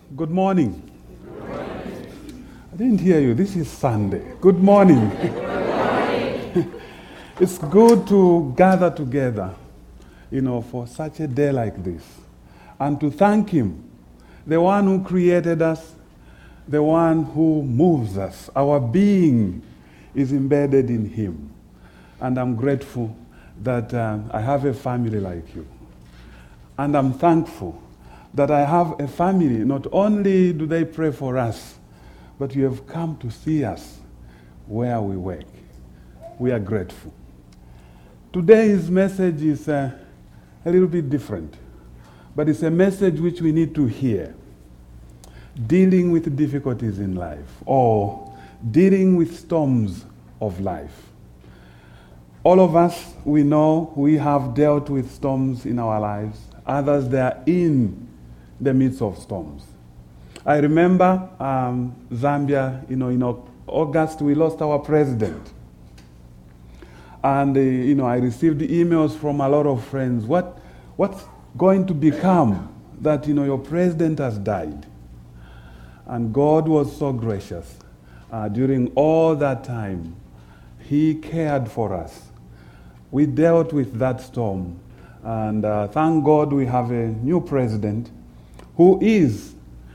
Good morning. Good morning. I didn't hear you. This is Sunday. Good morning. Good morning. It's good to gather together, for such a day like this. And to thank Him, the one who created us, the one who moves us. Our being is embedded in Him. And I'm grateful that I have a family like you. And I'm thankful that I have a family. Not only do they pray for us, but you have come to see us where we work. We are grateful. Today's message is a little bit different, but it's a message which we need to hear. Dealing with difficulties in life, or dealing with storms of life. All of us, we know we have dealt with storms in our lives. Others, they are in the midst of storms. I remember Zambia, in August, we lost our president. And, I received emails from a lot of friends. What's going to become that, your president has died? And God was so gracious. During all that time, He cared for us. We dealt with that storm. And thank God we have a new president who is,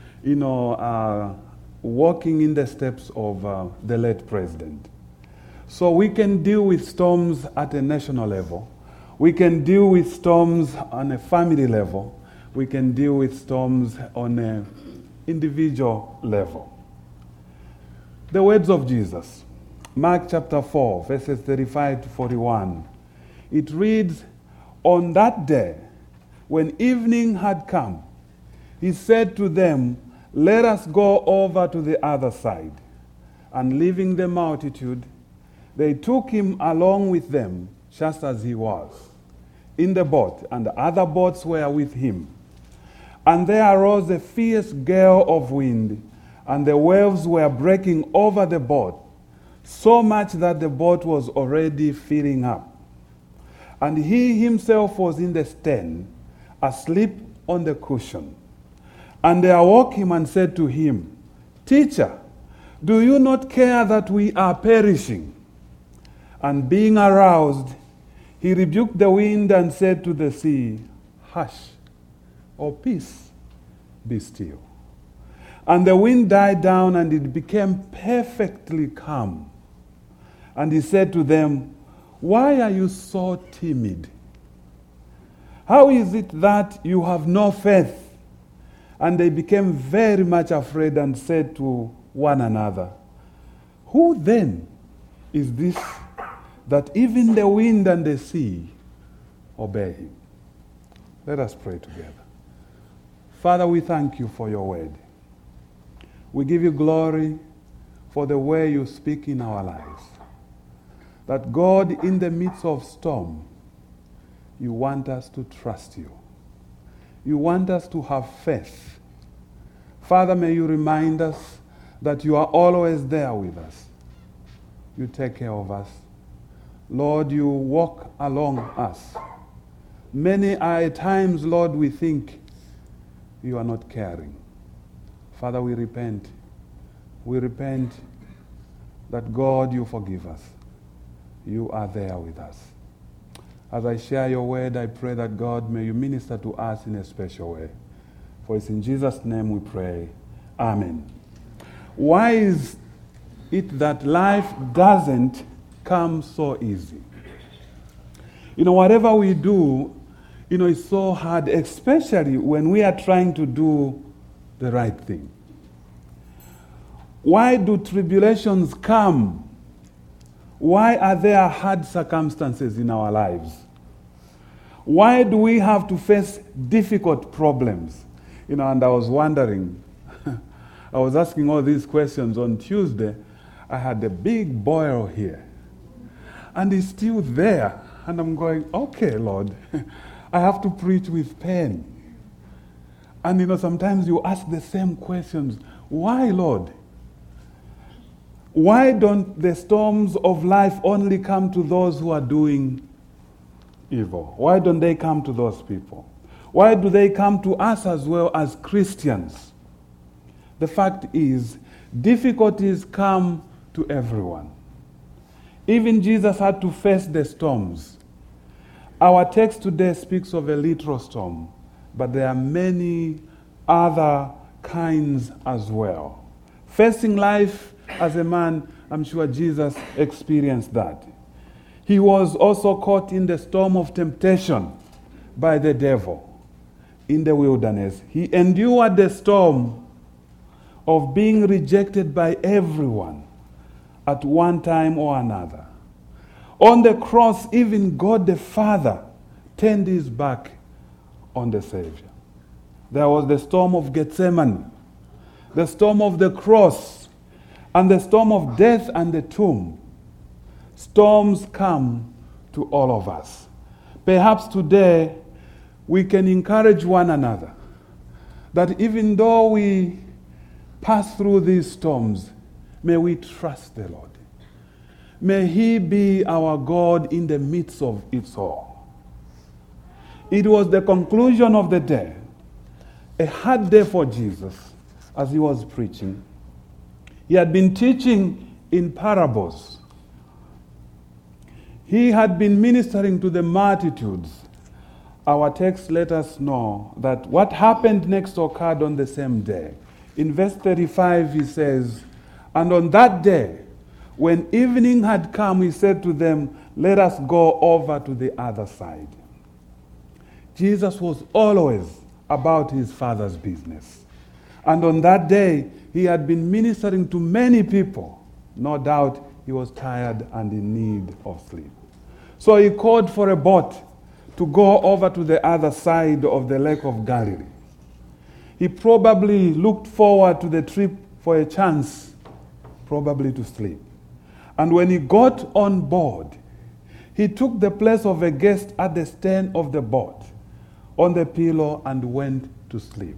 walking in the steps of the late president. So we can deal with storms at a national level. We can deal with storms on a family level. We can deal with storms on an individual level. The words of Jesus, Mark chapter 4, verses 35 to 41. It reads, "On that day, when evening had come, He said to them, 'Let us go over to the other side.' And leaving the multitude, they took Him along with them, just as He was, in the boat, and the other boats were with Him. And there arose a fierce gale of wind, and the waves were breaking over the boat, so much that the boat was already filling up. And He Himself was in the stern, asleep on the cushion. And they awoke Him and said to Him, 'Teacher, do you not care that we are perishing?' And being aroused, He rebuked the wind and said to the sea, 'Hush, O peace, be still.' And the wind died down and it became perfectly calm. And He said to them, 'Why are you so timid? How is it that you have no faith?' And they became very much afraid and said to one another, 'Who then is this that even the wind and the sea obey Him?'" Let us pray together. Father, we thank You for Your word. We give You glory for the way You speak in our lives. That God, in the midst of storm, You want us to trust You. You want us to have faith. Father, may You remind us that You are always there with us. You take care of us. Lord, You walk along us. Many are times, Lord, we think You are not caring. Father, we repent. We repent that, God, You forgive us. You are there with us. As I share Your word, I pray that, God, may You minister to us in a special way. For it's in Jesus' name we pray. Amen. Why is it that life doesn't come so easy? Whatever we do, it's so hard, especially when we are trying to do the right thing. Why do tribulations come? Why are there hard circumstances in our lives? Why do we have to face difficult problems? And I was wondering, I was asking all these questions on Tuesday. I had a big boil here. And it's still there. And I'm going, okay, Lord, I have to preach with pain. And sometimes you ask the same questions. Why, Lord? Why don't the storms of life only come to those who are doing evil? Why don't they come to those people? Why do they come to us as well as Christians? The fact is, difficulties come to everyone. Even Jesus had to face the storms. Our text today speaks of a literal storm, but there are many other kinds as well. Facing life as a man, I'm sure Jesus experienced that. He was also caught in the storm of temptation by the devil in the wilderness. He endured the storm of being rejected by everyone at one time or another. On the cross, even God the Father turned his back on the Savior. There was the storm of Gethsemane, the storm of the cross, and the storm of death and the tomb. Storms come to all of us. Perhaps today we can encourage one another that even though we pass through these storms, may we trust the Lord. May He be our God in the midst of it all. It was the conclusion of the day, a hard day for Jesus as He was preaching. He had been teaching in parables. He had been ministering to the multitudes. Our text let us know that what happened next occurred on the same day. In verse 35 he says, "And on that day, when evening had come, he said to them, 'Let us go over to the other side.'" Jesus was always about his Father's business. And on that day, he had been ministering to many people. No doubt he was tired and in need of sleep. So he called for a boat to go over to the other side of the Lake of Galilee. He probably looked forward to the trip for a chance, probably to sleep. And when he got on board, he took the place of a guest at the stern of the boat, on the pillow, and went to sleep.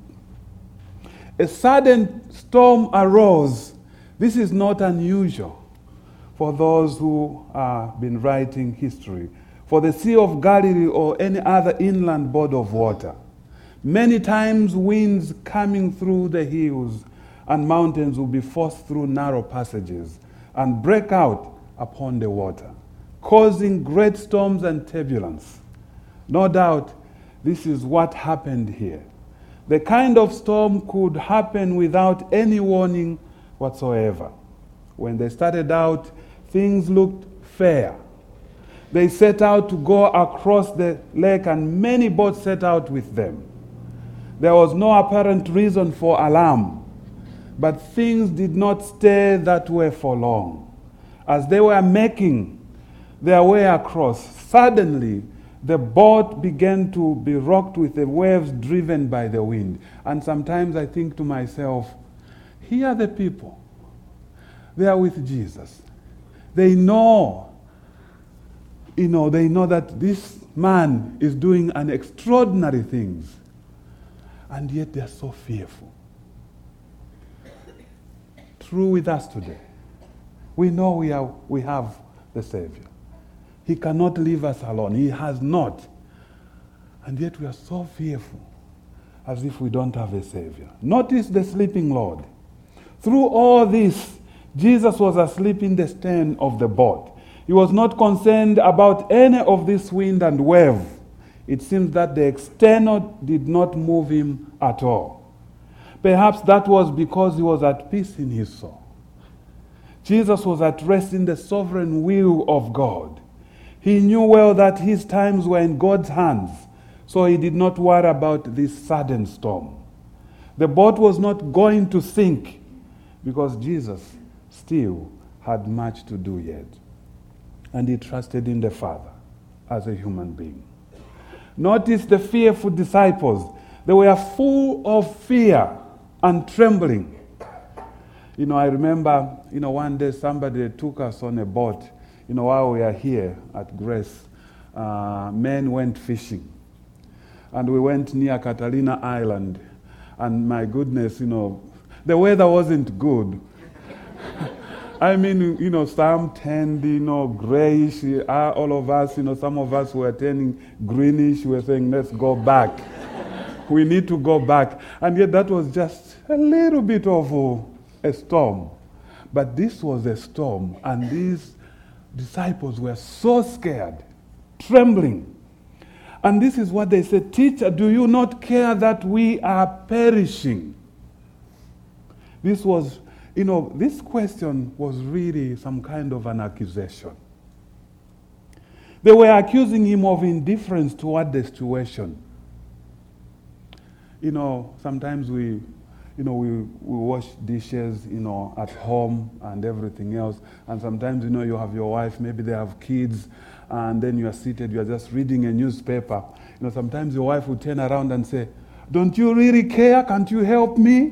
A sudden storm arose. This is not unusual for those who have been writing history, for the Sea of Galilee or any other inland body of water. Many times winds coming through the hills and mountains will be forced through narrow passages and break out upon the water, causing great storms and turbulence. No doubt this is what happened here. The kind of storm could happen without any warning whatsoever. When they started out, things looked fair. They set out to go across the lake, and many boats set out with them. There was no apparent reason for alarm, but things did not stay that way for long. As they were making their way across, suddenly the boat began to be rocked with the waves driven by the wind. And sometimes I think to myself, here are the people. They are with Jesus. They know that this man is doing an extraordinary things. And yet they are so fearful. True with us today. We know we have the Savior. He cannot leave us alone. He has not. And yet we are so fearful, as if we don't have a Savior. Notice the sleeping Lord. Through all this, Jesus was asleep in the stern of the boat. He was not concerned about any of this wind and wave. It seems that the external did not move him at all. Perhaps that was because he was at peace in his soul. Jesus was at rest in the sovereign will of God. He knew well that his times were in God's hands, so he did not worry about this sudden storm. The boat was not going to sink because Jesus still had much to do yet. And he trusted in the Father as a human being. Notice the fearful disciples. They were full of fear and trembling. I remember, one day somebody took us on a boat, while we are here at Grace. Men went fishing. And we went near Catalina Island. And my goodness, the weather wasn't good. I mean, some turned, grayish. All of us, some of us were turning greenish. We were saying, let's go back. We need to go back. And yet that was just a little bit of a storm. But this was a storm, and these disciples were so scared, trembling. And this is what they said, "Teacher, do you not care that we are perishing?" This was, this question was really some kind of an accusation. They were accusing him of indifference toward the situation. Sometimes we wash dishes, at home and everything else. And sometimes, you have your wife, maybe they have kids, and then you are seated, you are just reading a newspaper. Sometimes your wife will turn around and say, "Don't you really care? Can't you help me?"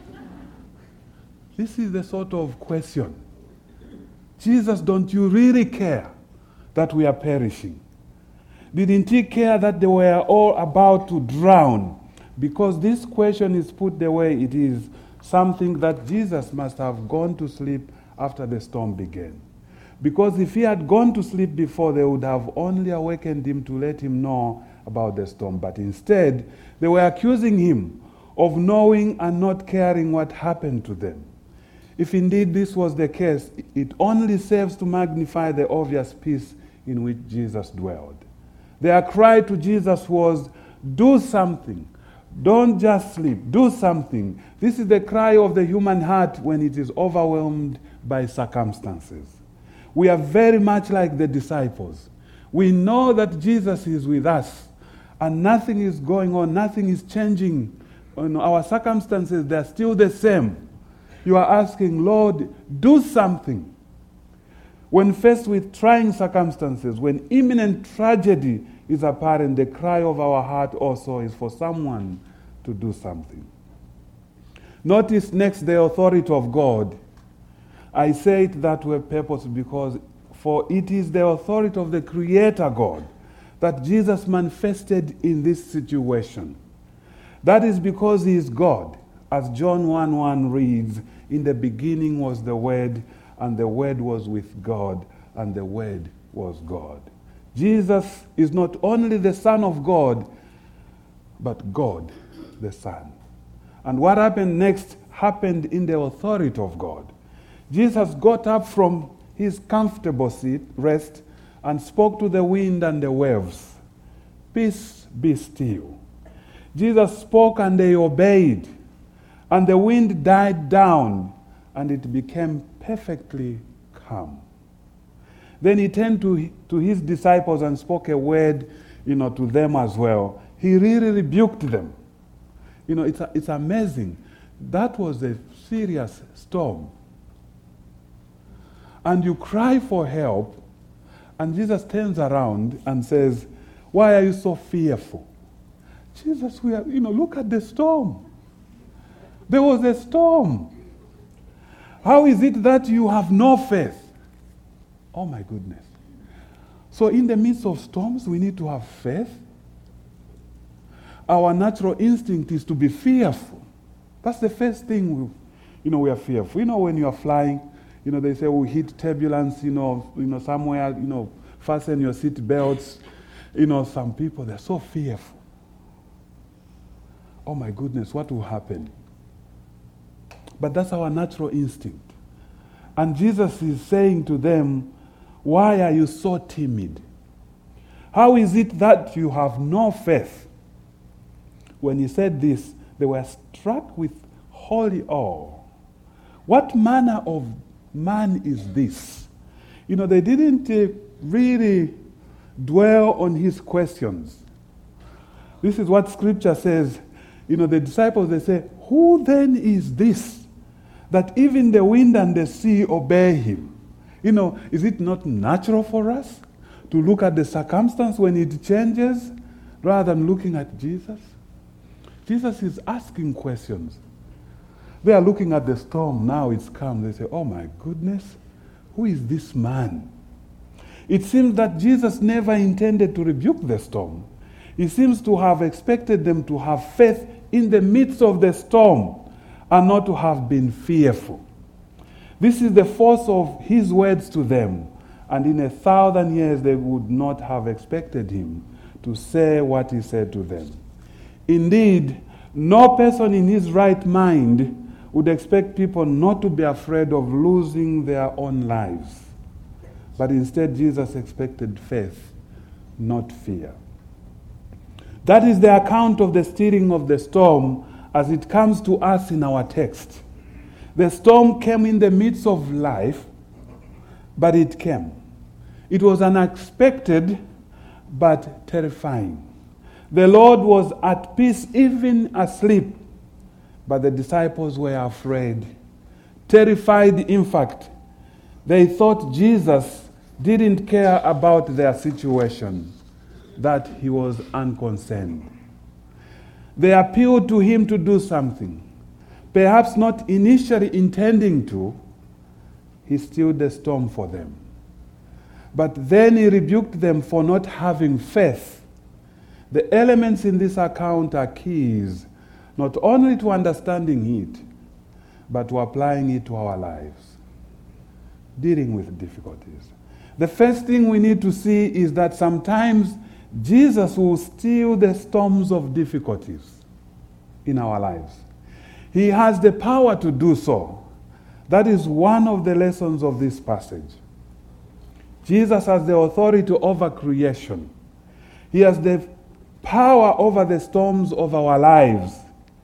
This is the sort of question. Jesus, don't you really care that we are perishing? Didn't he care that they were all about to drown? Because this question is put the way it is, something that Jesus must have gone to sleep after the storm began. Because if he had gone to sleep before, they would have only awakened him to let him know about the storm. But instead, they were accusing him of knowing and not caring what happened to them. If indeed this was the case, it only serves to magnify the obvious peace in which Jesus dwelled. Their cry to Jesus was, "Do something. Don't just sleep. Do something." This is the cry of the human heart when it is overwhelmed by circumstances. We are very much like the disciples. We know that Jesus is with us and nothing is going on, nothing is changing. Our circumstances, they're still the same. You are asking, "Lord, do something." When faced with trying circumstances, when imminent tragedy is apparent, the cry of our heart also is for someone to do something. Notice next the authority of God. I say it that way purpose because for it is the authority of the Creator God that Jesus manifested in this situation. That is because he is God. As John 1:1 reads, "In the beginning was the Word, and the Word was with God, and the Word was God." Jesus is not only the Son of God, but God the Son. And what happened next happened in the authority of God. Jesus got up from his comfortable seat, rest, and spoke to the wind and the waves. "Peace, be still." Jesus spoke and they obeyed. And the wind died down, and it became perfectly calm. Then he turned to his disciples and spoke a word, to them as well. He really rebuked them. It's amazing. That was a serious storm. And you cry for help, and Jesus turns around and says, "Why are you so fearful?" Jesus, look at the storm. There was a storm. How is it that you have no faith? Oh my goodness. So in the midst of storms, we need to have faith. Our natural instinct is to be fearful. That's the first thing we are fearful. When you are flying, they say we hit turbulence, somewhere, fasten your seat belts. Some people, they're so fearful. Oh my goodness, what will happen? But that's our natural instinct. And Jesus is saying to them, "Why are you so timid? How is it that you have no faith?" When he said this, they were struck with holy awe. What manner of man is this? They didn't really dwell on his questions. This is what Scripture says. The disciples, they say, "Who then is this, that even the wind and the sea obey him?" Is it not natural for us to look at the circumstance when it changes rather than looking at Jesus? Jesus is asking questions. They are looking at the storm, now it's calm. They say, "Oh my goodness, who is this man?" It seems that Jesus never intended to rebuke the storm. He seems to have expected them to have faith in the midst of the storm and not to have been fearful. This is the force of his words to them, and in 1,000 years they would not have expected him to say what he said to them. Indeed, No person in his right mind would expect people not to be afraid of losing their own lives. But instead, Jesus expected faith, not fear. That is the account of the stirring of the storm as it comes to us in our text. The storm came in the midst of life, but it came. It was unexpected, but terrifying. The Lord was at peace, even asleep, but the disciples were afraid, terrified. In fact, they thought Jesus didn't care about their situation, that he was unconcerned. They appealed to him to do something, perhaps not initially intending to. He stilled the storm for them. But then he rebuked them for not having faith. The elements in this account are keys, not only to understanding it, but to applying it to our lives, dealing with difficulties. The first thing we need to see is that sometimes Jesus will still the storms of difficulties in our lives. He has the power to do so. That is one of the lessons of this passage. Jesus has the authority over creation. He has the power over the storms of our lives.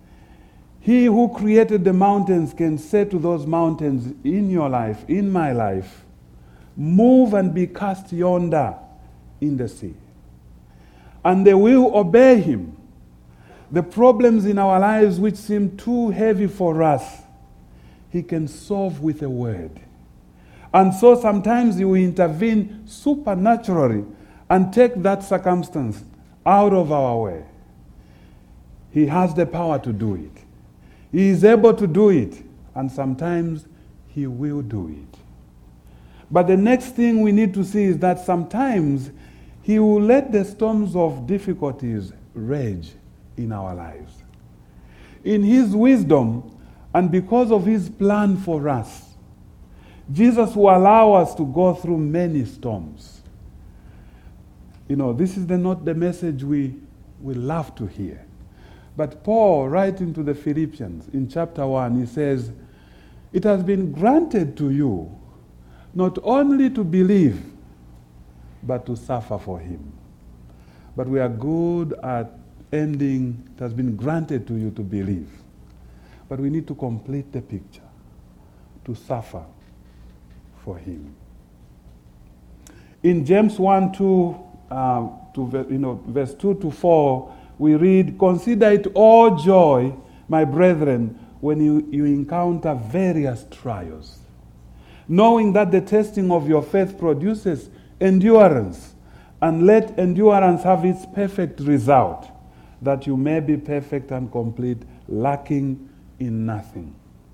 He who created the mountains can say to those mountains in your life, in my life, move and be cast yonder in the sea. And they will obey him. The problems in our lives which seem too heavy for us, he can solve with a word. And so sometimes he will intervene supernaturally and take that circumstance out of our way. He has the power to do it. He is able to do it, and sometimes he will do it. But the next thing we need to see is that sometimes he will let the storms of difficulties rage in our lives. In his wisdom, and because of his plan for us, Jesus will allow us to go through many storms. This is not the message we love to hear. But Paul, writing to the Philippians in chapter 1, he says, it has been granted to you not only to believe, but to suffer for him. But we are good at ending, it has been granted to you to believe. But we need to complete the picture, to suffer for him. In James 1, verse 2 to 4, we read, consider it all joy, my brethren, when you encounter various trials, knowing that the testing of your faith produces endurance, and let endurance have its perfect result, that you may be perfect and complete, lacking in nothing.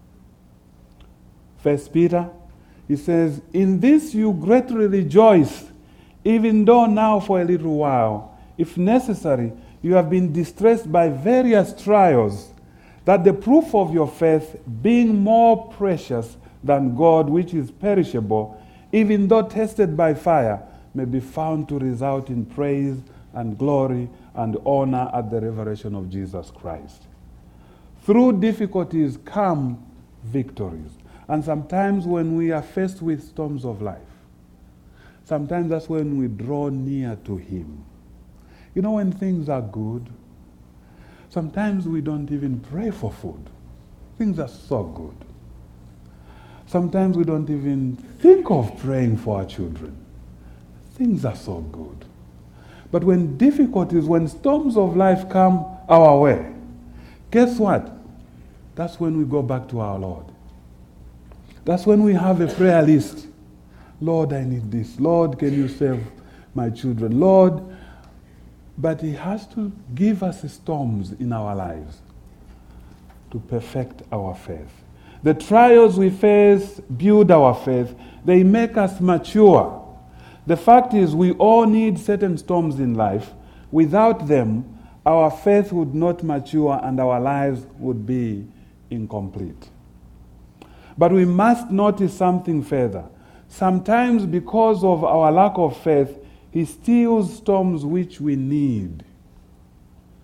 1 Peter, he says, in this you greatly rejoice, even though now for a little while, if necessary, you have been distressed by various trials, that the proof of your faith, being more precious than gold which is perishable, even though tested by fire, may be found to result in praise and glory and honor at the revelation of Jesus Christ. Through difficulties come victories. And sometimes when we are faced with storms of life, sometimes that's when we draw near to him. When things are good, sometimes we don't even pray for food. Things are so good. Sometimes we don't even think of praying for our children. Things are so good. But when difficulties, when storms of life come our way, guess what? That's when we go back to our Lord. That's when we have a prayer list. Lord, I need this. Lord, can you save my children? Lord, but he has to give us storms in our lives to perfect our faith. The trials we face build our faith. They make us mature. The fact is, we all need certain storms in life. Without them, our faith would not mature and our lives would be incomplete. But we must notice something further. Sometimes, because of our lack of faith, he steals storms which we need.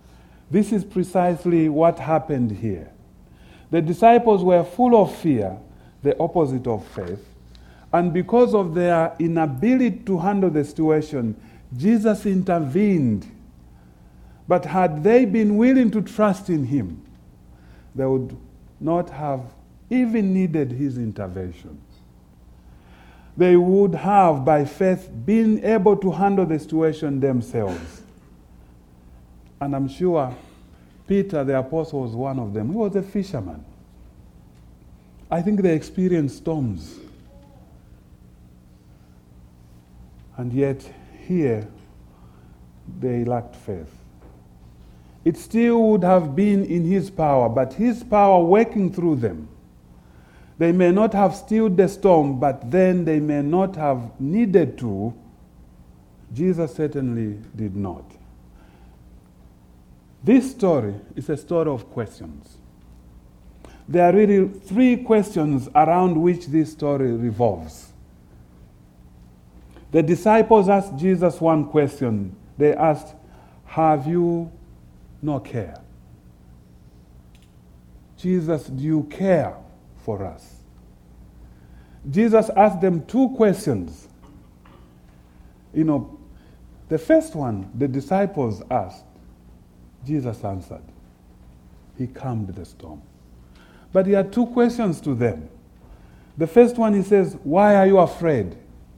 This is precisely what happened here. The disciples were full of fear, the opposite of faith, and because of their inability to handle the situation, Jesus intervened. But had they been willing to trust in him, they would not have even needed his intervention. They would have, by faith, been able to handle the situation themselves. And I'm sure Peter, the apostle, was one of them. He was a fisherman. I think they experienced storms. And yet, here, they lacked faith. It still would have been in his power, but his power working through them. They may not have stilled the storm, but then they may not have needed to. Jesus certainly did not. This story is a story of questions. There are really 3 questions around which this story revolves. The disciples asked Jesus one question. They asked, "Have you no care?" Jesus, do you care for us? Jesus asked them 2 questions. The first one, the disciples asked, Jesus answered. He calmed the storm. But he had 2 questions to them. The first one, he says, "Why are you afraid?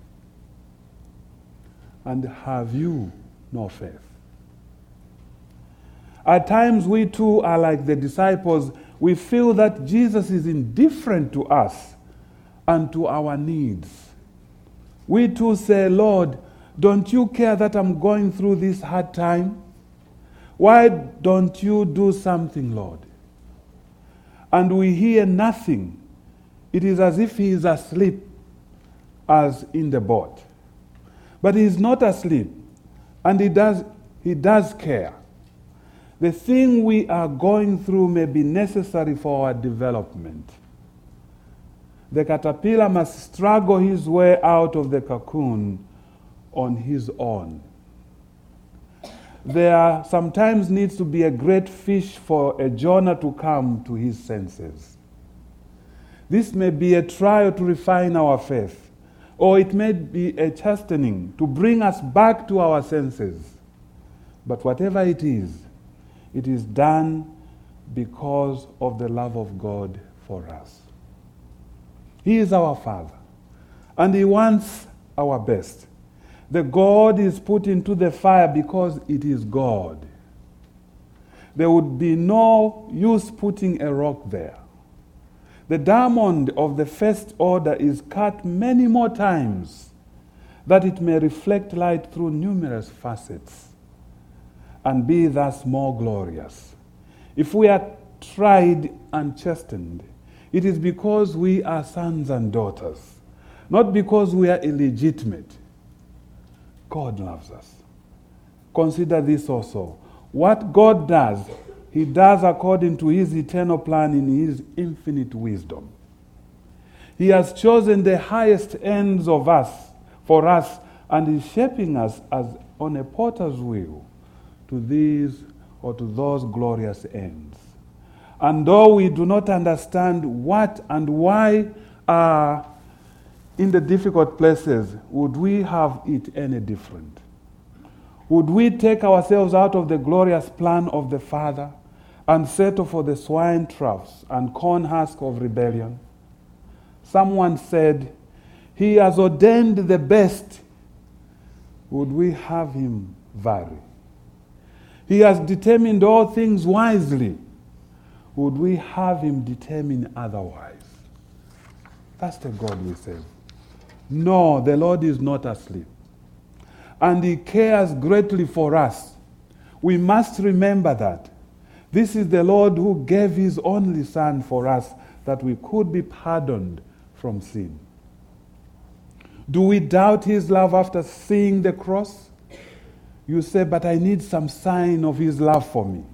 And have you no faith?" At times we too are like the disciples. We feel that Jesus is indifferent to us and to our needs. We too say, "Lord, don't you care that I'm going through this hard time? Why don't you do something, Lord?" And we hear nothing. It is as if he is asleep, as in the boat. But he is not asleep, and he does care. The thing we are going through may be necessary for our development. The caterpillar must struggle his way out of the cocoon on his own. There sometimes needs to be a great fish for a Jonah to come to his senses. This may be a trial to refine our faith, or it may be a chastening to bring us back to our senses. But whatever it is done because of the love of God for us. He is our Father, and he wants our best. The gold is put into the fire because it is God. There would be no use putting a rock there. The diamond of the first order is cut many more times that it may reflect light through numerous facets and be thus more glorious. If we are tried and chastened, it is because we are sons and daughters, not because we are illegitimate. God loves us. Consider this also. What God does, he does according to his eternal plan in his infinite wisdom. He has chosen the highest ends of us for us and is shaping us as on a potter's wheel to these or to those glorious ends. And though we do not understand what and why are in the difficult places, would we have it any different? Would we take ourselves out of the glorious plan of the Father and settle for the swine troughs and corn husk of rebellion? Someone said, "He has ordained the best." Would we have him vary? He has determined all things wisely. Would we have him determine otherwise? That's the God we serve. No, the Lord is not asleep. And he cares greatly for us. We must remember that. This is the Lord who gave his only Son for us, that we could be pardoned from sin. Do we doubt his love after seeing the cross? You say, "But I need some sign of his love for me."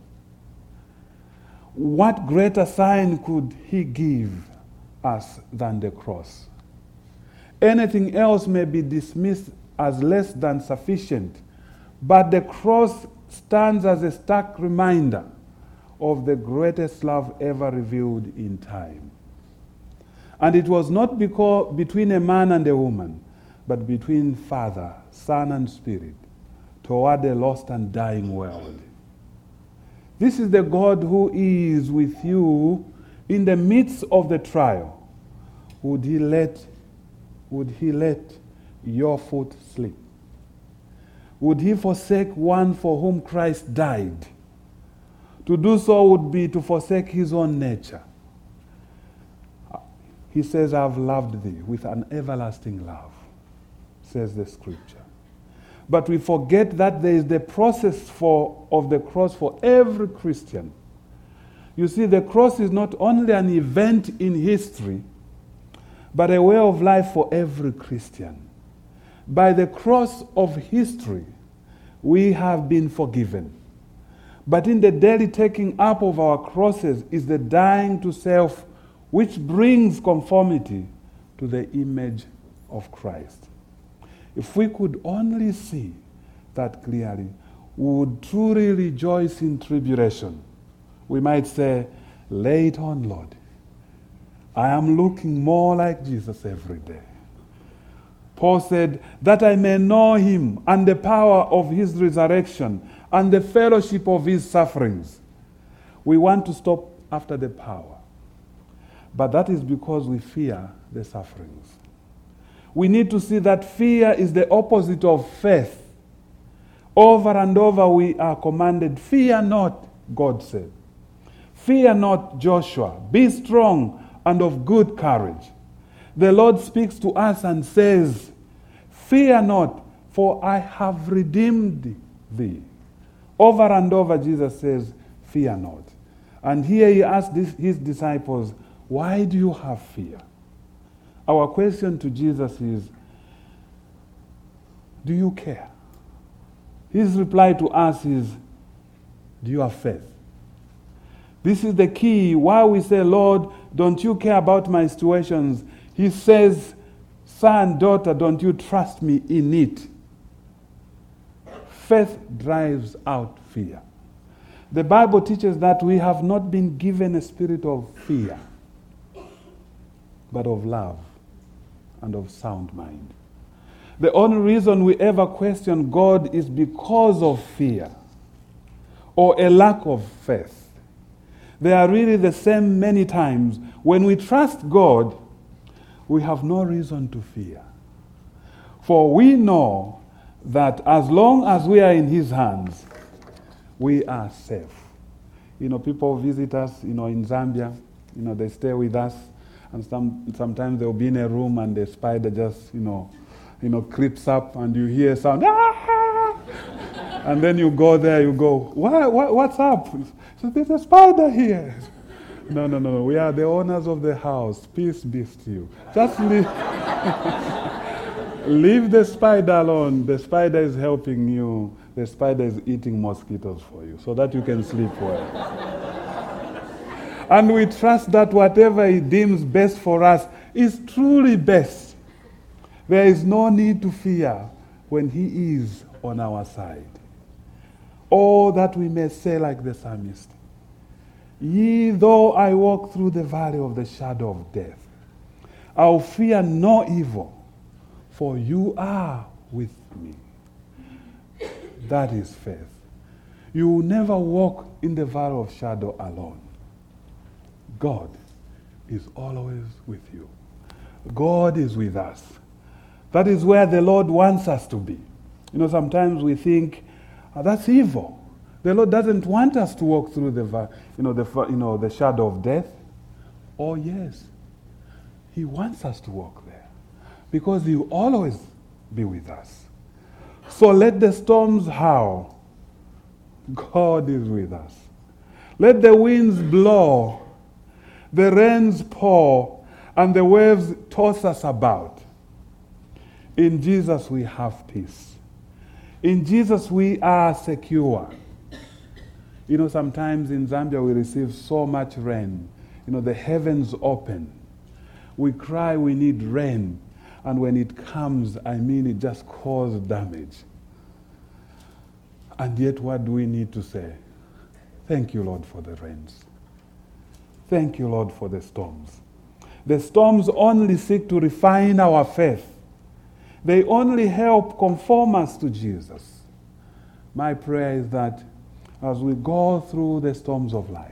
What greater sign could he give us than the cross? Anything else may be dismissed as less than sufficient, but the cross stands as a stark reminder of the greatest love ever revealed in time. And it was not between a man and a woman, but between Father, Son, and Spirit toward a lost and dying world. This is the God who is with you in the midst of the trial. Would he let your foot slip? Would he forsake one for whom Christ died? To do so would be to forsake his own nature. He says, I have loved thee with an everlasting love, says the scripture. But we forget that there is the process of the cross for every Christian. You see, the cross is not only an event in history, but a way of life for every Christian. By the cross of history, we have been forgiven. But in the daily taking up of our crosses is the dying to self, which brings conformity to the image of Christ. If we could only see that clearly, we would truly rejoice in tribulation. We might say, lay it on, Lord. I am looking more like Jesus every day. Paul said, that I may know him and the power of his resurrection and the fellowship of his sufferings. We want to stop after the power. But that is because we fear the sufferings. We need to see that fear is the opposite of faith. Over and over we are commanded, fear not, God said. Fear not, Joshua. Be strong and of good courage. The Lord speaks to us and says, fear not, for I have redeemed thee. Over and over Jesus says, fear not. And here he asked his disciples, why do you have fear? Our question to Jesus is, do you care? His reply to us is, do you have faith? This is the key. Why we say, Lord, don't you care about my situations? He says, son, daughter, don't you trust me in it? Faith drives out fear. The Bible teaches that we have not been given a spirit of fear, but of love and of sound mind. The only reason we ever question God is because of fear or a lack of faith. They are really the same many times. When we trust God, we have no reason to fear. For we know that as long as we are in his hands, we are safe. People visit us, in Zambia, they stay with us, and sometimes they'll be in a room and the spider just, creeps up and you hear a sound, ah! And then you go there, you go, what's up? So there's a spider here. No, we are the owners of the house. Peace be to you. Just leave the spider alone. The spider is helping you. The spider is eating mosquitoes for you so that you can sleep well. And we trust that whatever he deems best for us is truly best. There is no need to fear when he is on our side. Or that we may say like the psalmist, yea, though I walk through the valley of the shadow of death, I'll fear no evil, for you are with me. That is faith. You will never walk in the valley of shadow alone. God is always with you. God is with us. That is where the Lord wants us to be. Sometimes we think, that's evil. The Lord doesn't want us to walk through the shadow of death. Oh yes, he wants us to walk there because he will always be with us. So let the storms howl. God is with us. Let the winds blow, the rains pour, and the waves toss us about. In Jesus we have peace. In Jesus we are secure. Sometimes in Zambia we receive so much rain. The heavens open. We cry we need rain. And when it comes, it just causes damage. And yet what do we need to say? Thank you, Lord, for the rains. Thank you, Lord, for the storms. The storms only seek to refine our faith. They only help conform us to Jesus. My prayer is that as we go through the storms of life,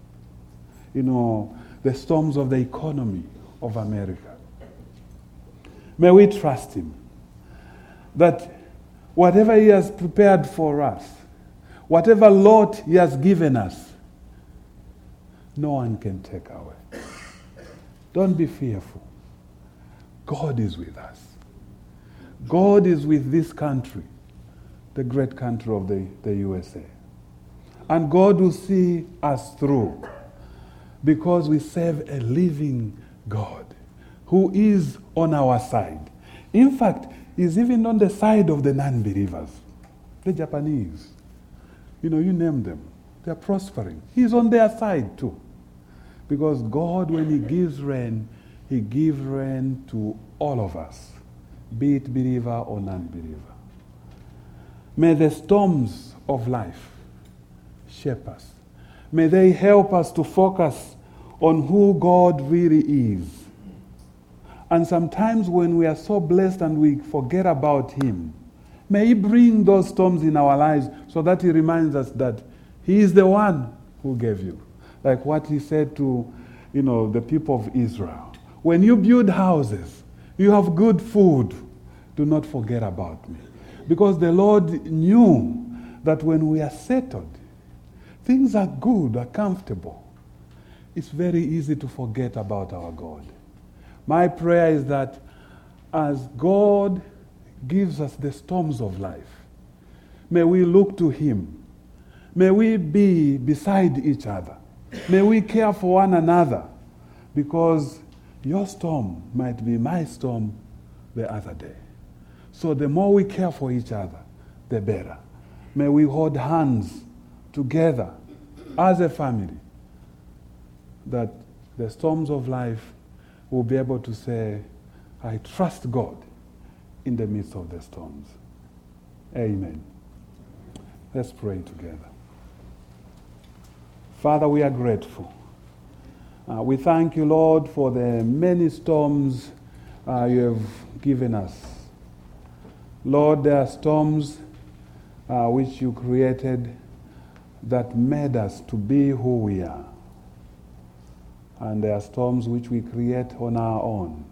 the storms of the economy of America, may we trust Him that whatever He has prepared for us, whatever lot He has given us, no one can take away. Don't be fearful. God is with us. God is with this country, the great country of the USA. And God will see us through because we serve a living God who is on our side. In fact, He's even on the side of the non-believers, the Japanese. You name them. They're prospering. He's on their side too. Because God, when He gives rain, He gives rain to all of us, be it believer or non-believer. May the storms of life shape us. May they help us to focus on who God really is. And sometimes when we are so blessed and we forget about Him, may He bring those storms in our lives so that He reminds us that He is the one who gave you. Like what He said to, the people of Israel. When you build houses, you have good food, do not forget about me. Because the Lord knew that when we are settled, things are good, are comfortable. It's very easy to forget about our God. My prayer is that as God gives us the storms of life, may we look to Him. May we be beside each other. May we care for one another, because your storm might be my storm the other day. So the more we care for each other, the better. May we hold hands together as a family, that the storms of life will be able to say, I trust God in the midst of the storms. Amen. Let's pray together. Father, we are grateful. We thank you, Lord, for the many storms you have given us. Lord, there are storms which you created that made us to be who we are. And there are storms which we create on our own.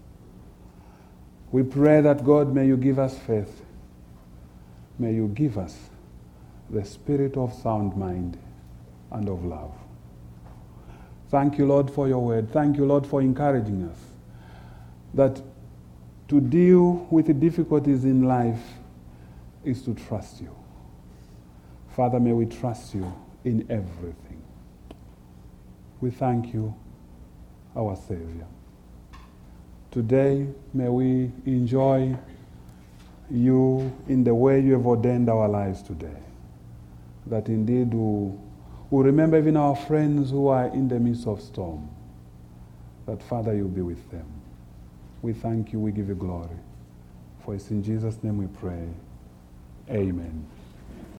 We pray that, God, may you give us faith. May you give us the spirit of sound mind and of love. Thank you, Lord, for your word. Thank you, Lord, for encouraging us that to deal with the difficulties in life is to trust you. Father, may we trust you in everything. We thank you, our Savior. Today, may we enjoy you in the way you have ordained our lives today. That indeed we'll remember even our friends who are in the midst of storm. That, Father, you'll be with them. We thank you, we give you glory. For it's in Jesus' name we pray. Amen.